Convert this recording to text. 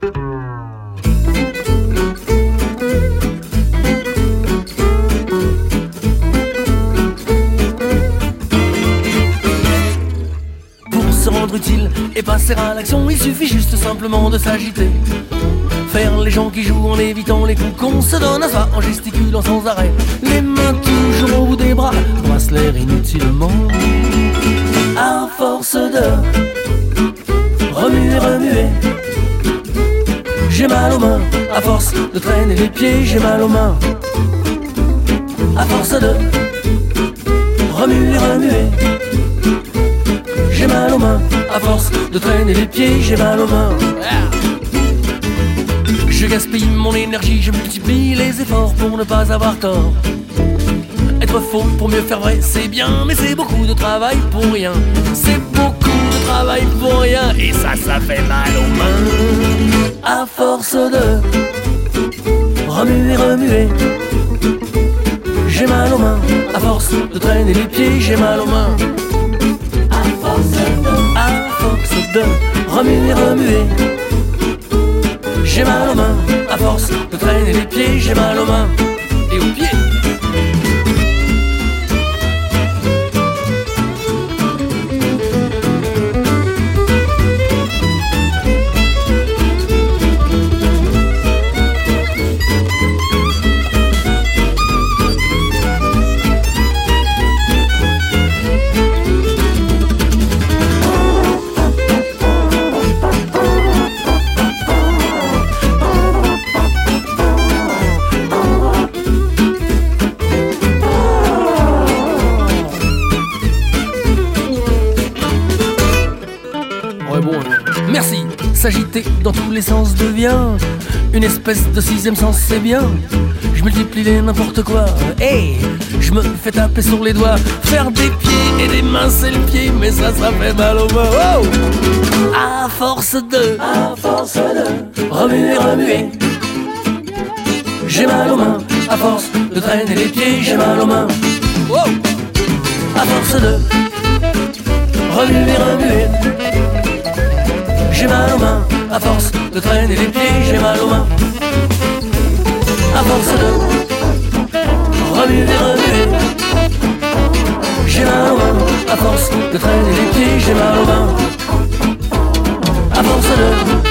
Utile et passer à l'action, il suffit juste simplement de s'agiter. Faire les gens qui jouent en évitant les coups qu'on se donne à soi, en gesticulant sans arrêt, les mains toujours au bout des bras, brasse l'air inutilement. À force de remuer, remuer, j'ai mal aux mains. À force de traîner les pieds, j'ai mal aux mains. À force de remuer, remuer, j'ai mal aux mains. À force de traîner les pieds, j'ai mal aux mains. Je gaspille mon énergie, je multiplie les efforts pour ne pas avoir tort. Être faux pour mieux faire vrai, c'est bien, mais c'est beaucoup de travail pour rien. C'est beaucoup de travail pour rien, et ça fait mal aux mains. À force de remuer, remuer, j'ai mal aux mains. À force de traîner les pieds, j'ai mal aux mains. À force de remuer, remuer, j'ai mal aux mains. À force de traîner les pieds, j'ai mal aux mains et aux pieds. Merci, s'agiter dans tous les sens devient une espèce de sixième sens, c'est bien. Je multiplie les n'importe quoi, hey, je me fais taper sur les doigts. Faire des pieds et des mains c'est le pied, mais ça fait mal aux mains. Oh, à force de remuer, remuer, j'ai mal aux mains. À force de traîner les pieds, j'ai mal aux mains. Oh, à force de remuer, remuer, j'ai mal aux mains. À force de traîner les pieds, j'ai mal aux mains. À force de remuer, remuer, j'ai mal aux mains. À force de traîner les pieds, j'ai mal aux mains. À force de